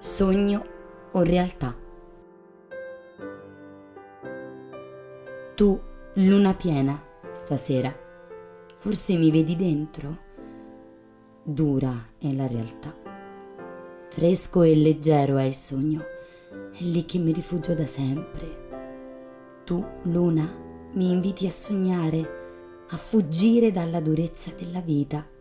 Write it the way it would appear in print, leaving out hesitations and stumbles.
Sogno o realtà? Tu, luna piena, stasera, forse mi vedi dentro? Dura è la realtà. Fresco e leggero è il sogno, è lì che mi rifugio da sempre. Tu, luna, mi inviti a sognare, a fuggire dalla durezza della vita.